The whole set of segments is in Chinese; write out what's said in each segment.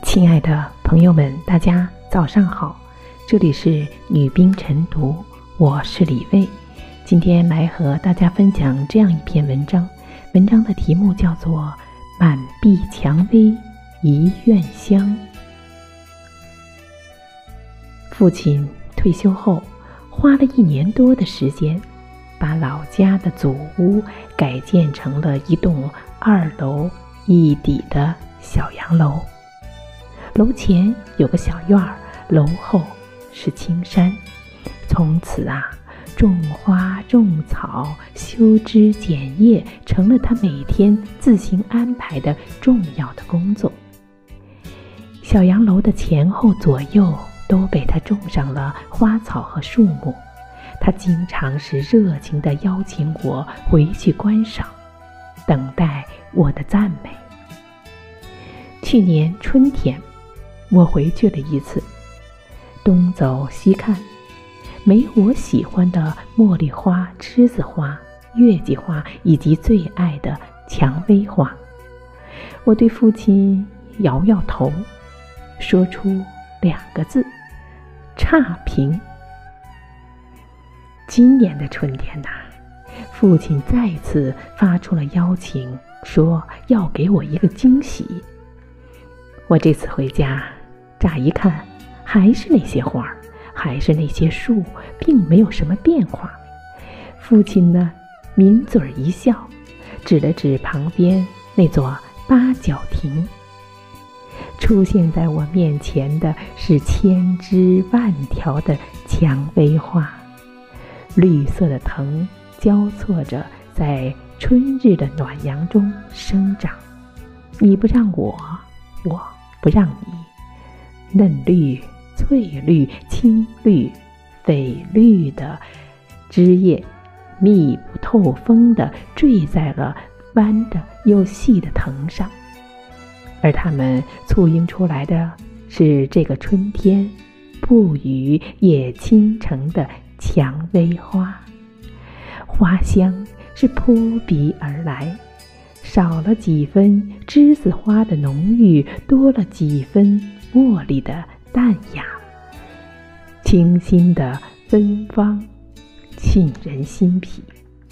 亲爱的朋友们，大家早上好，这里是女兵晨读，我是李卫。今天来和大家分享这样一篇文章，文章的题目叫做《满壁蔷薇一院香》。父亲退休后，花了1年多的时间，把老家的祖屋改建成了一栋2楼1底的小洋楼。楼前有个小院儿，楼后是青山。从此种花种草、修枝剪叶成了他每天自行安排的重要的工作。小洋楼的前后左右都被他种上了花草和树木，他经常是热情地邀请我回去观赏，等待我的赞美。去年春天，我回去了一次，东走西看，没我喜欢的茉莉花、栀子花、月季花以及最爱的蔷薇花。我对父亲摇摇头，说出2个字：差评。今年的春天父亲再次发出了邀请，说要给我一个惊喜。我这次回家，乍一看还是那些花，还是那些树，并没有什么变化。父亲呢，抿嘴一笑，指了指旁边那座8角亭。出现在我面前的是千枝万条的蔷薇花，绿色的藤交错着在春日的暖阳中生长。你不让我，我不让你。嫩绿、翠绿、青绿、绯绿的枝叶密不透风地坠在了弯的又细的藤上，而它们簇拥出来的是这个春天不语也倾城的蔷薇花。花香是扑鼻而来，少了几分栀子花的浓郁，多了几分茉莉的淡雅，清新的芬芳，沁人心脾。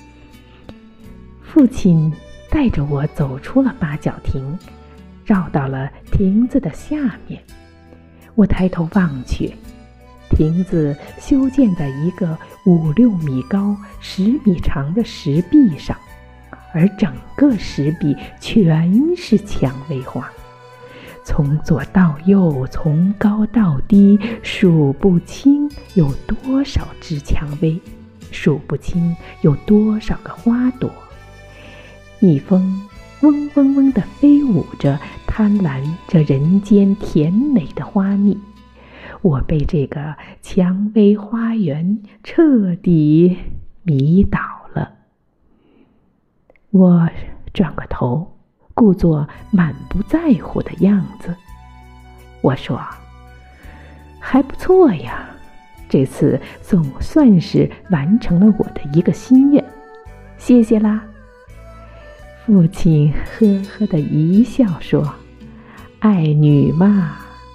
父亲带着我走出了8角亭，绕到了亭子的下面。我抬头望去，亭子修建在一个5、6米高、10米长的石壁上，而整个石壁全是蔷薇花。从左到右，从高到低，数不清有多少枝蔷薇，数不清有多少个花朵。蜜蜂嗡嗡嗡地飞舞着，贪婪着人间甜美的花蜜。我被这个蔷薇花园彻底迷倒了。我转过头，故作满不在乎的样子。我说：还不错呀，这次总算是完成了我的一个心愿，谢谢啦。父亲呵呵地一笑说：爱女嘛。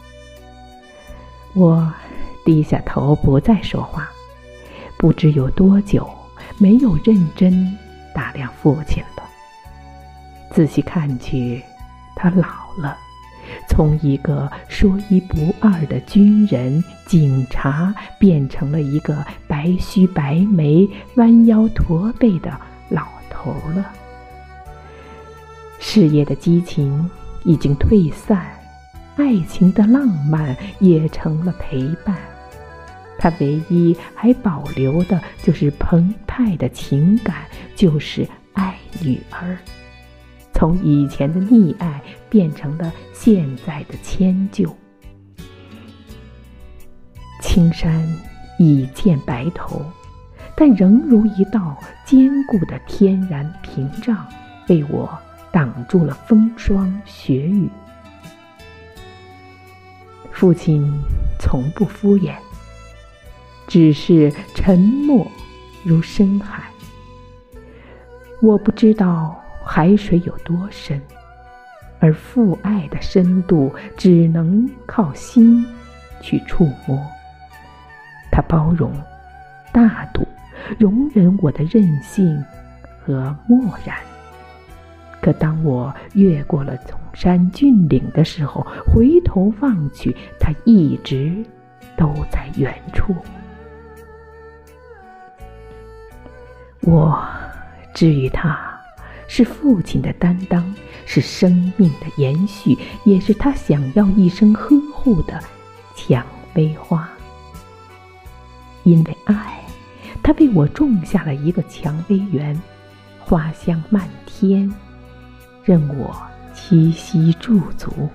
我低下头不再说话，不知有多久没有认真打量父亲了。仔细看去，他老了，从一个说一不二的军人、警察，变成了一个白须白眉、弯腰驼背的老头了。事业的激情已经退散，爱情的浪漫也成了陪伴。他唯一还保留的就是澎湃的情感，就是爱女儿。从以前的溺爱变成了现在的迁就。青山已见白头，但仍如一道坚固的天然屏障，为我挡住了风霜雪雨。父亲从不敷衍，只是沉默如深海。我不知道海水有多深， 而父爱的深度只能靠心去触摸。他包容、大度，容忍我的任性和漠然。可当我越过了崇山峻岭的时候，回头望去，他一直都在远处。我至于他，是父亲的担当，是生命的延续，也是他想要一生呵护的蔷薇花。因为爱，他为我种下了一个蔷薇园，花香漫天，任我栖息驻足。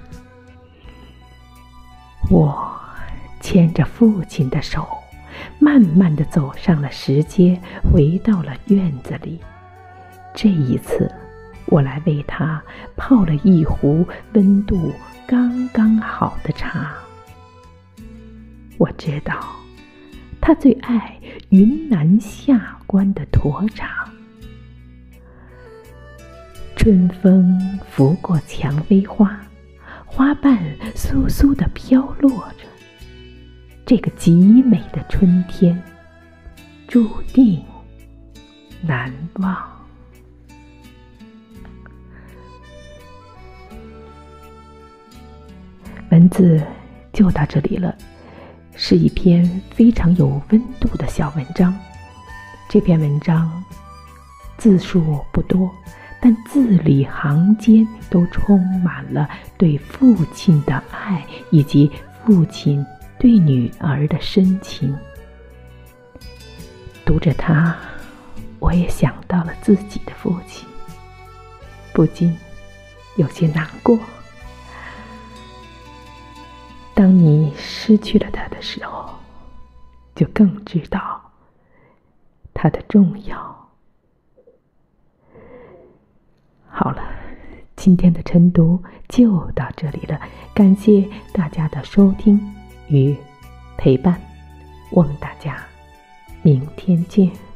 我牵着父亲的手，慢慢地走上了石阶，回到了院子里。这一次，我来为他泡了一壶温度刚刚好的茶。我知道，他最爱云南下关的沱茶。春风拂过蔷薇花，花瓣簌簌地飘落着。这个极美的春天，注定难忘。文字就到这里了，是一篇非常有温度的小文章。这篇文章字数不多，但字里行间都充满了对父亲的爱，以及父亲对女儿的深情。读着它，我也想到了自己的父亲，不禁有些难过。当你失去了他的时候，就更知道他的重要。好了，今天的晨读就到这里了，感谢大家的收听与陪伴，我们大家明天见。